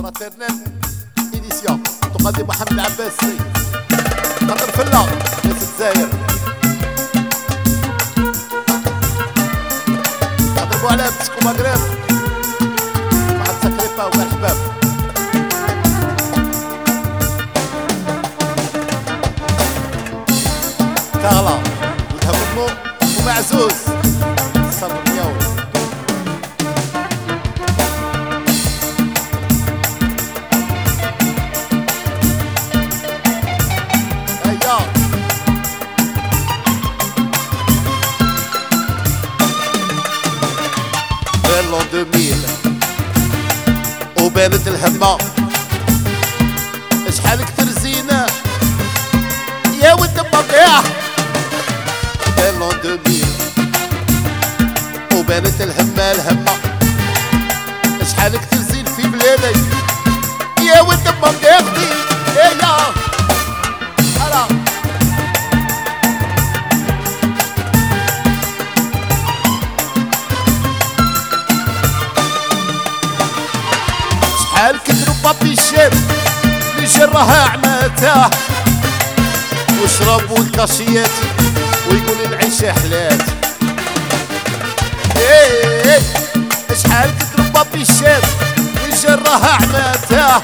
فراترنال إديسيون تقدم محمد عباسي خاطر فلا ناس الجزائر نضربو على بسكو مغرب واحد سكريبا وكاع الحباب كاغلا ولدها امو ومعزوز الصبر ديالو l'an 2000 وبانت الهمة شحال كتر زينة يا ود البقيع l'an 2000 وبانت الهمة شحال كتر زين في بلادي يا ود البقيع يا هلا شحال كثروا بابي الشاب اللي جراها عماتاه وشربوا الكاشيات ويقول العيشة حلات ايه شحال كثروا بابي الشاب اللي جراها عماتاه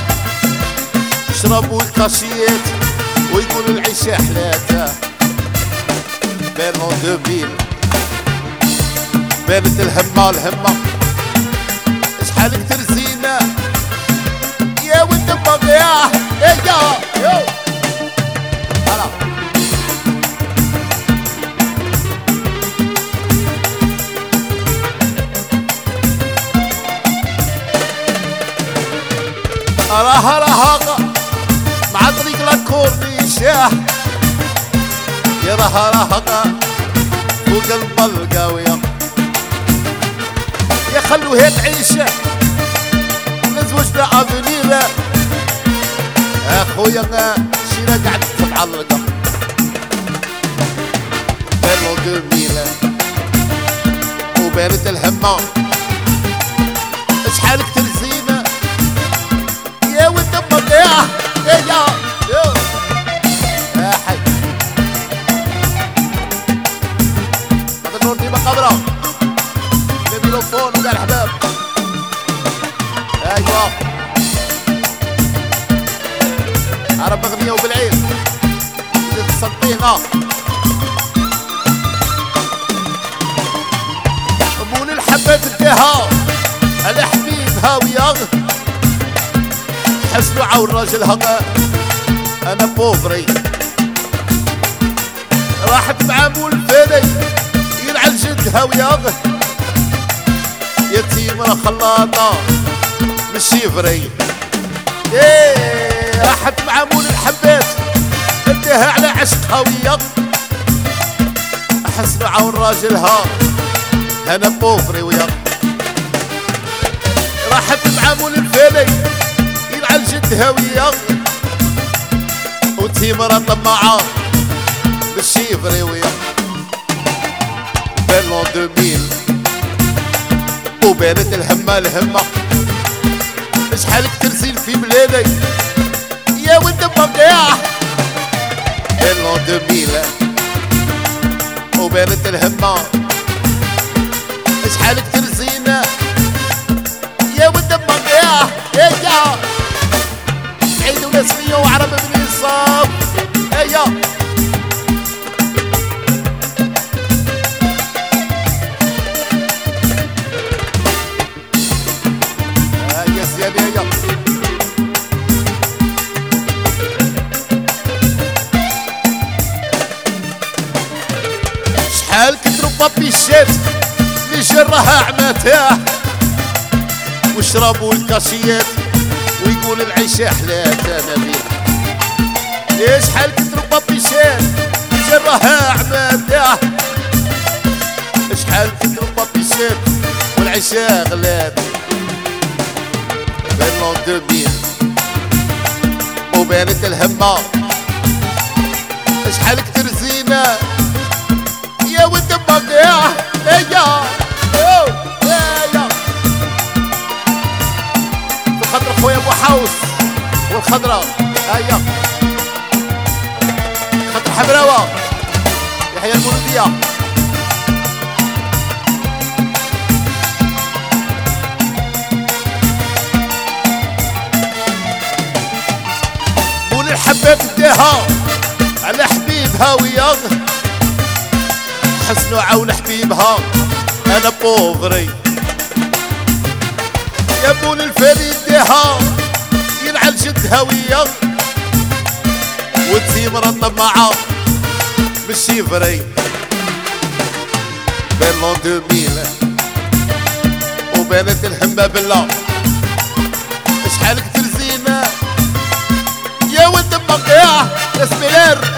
شربوا الكاشيات ويقول العيشة حلات بان 2000 بانت الهمة شحال كثر زينة يا ود البقيع يا هلا راها مع طريق لاكورنيشاه يا راها فوق البلقاوية يا خلوها تعيش نزوجنا افنير اخويا شينا قاعد تتعلق بانو 2000 وبانت الهمة شحال كتر زينة يا ود البقيع يا حي هذا النور ديما قبره ميلوفون وكاع الحباب ايوا عرب اغنيه وبالعين اللي تصدينا مول الحبات اديها على حبيبها ويا حسنوا عاون راجلها انا بوفري راحت مع مول فادي يلعن جدها ويا يتيمة خلاطة مش شيفري ايه راحت مع مول الحبات اديها على عشقها ويا احس عون راجلها انا بوفري ويا راحت مع مول الفالي يلعن جدها ويا وتيمرة طماعة مش شيفري ويا بان 2000 وبانت الهمة شحال كتر زين في بلادي يا ود البقيع بان 2000 وبانت الهمة شحال كتر زينة يا ود البقيع يا عيد ونسمية وعرب بن يصاب يا شحال كثروا بابي الشات اللي جراها عماتاه وشربوا الكاشيات ويقول العيشة حلات نبيل يا شحال كثروا بابي الشات اللي جراها عماتاه شحال كثروا بابي الشات والعيشة غلات بان 2000 وبانت الهمة شحال كتر زينة يا ود البقيع يا في خاطر خويا خضراء هيا خضر حمراوة يحيى المولودية مول الحبات اديها على حبيبها ويا حسنو عون حبيبها انا بوفري يا مول الفالي اديها يلعن جدها ويا وتزي مرضنا معاه مشي فري بين لون 2000 وبانت الهمة بالله شحال كتر زينة يا ولد مقيع اسمي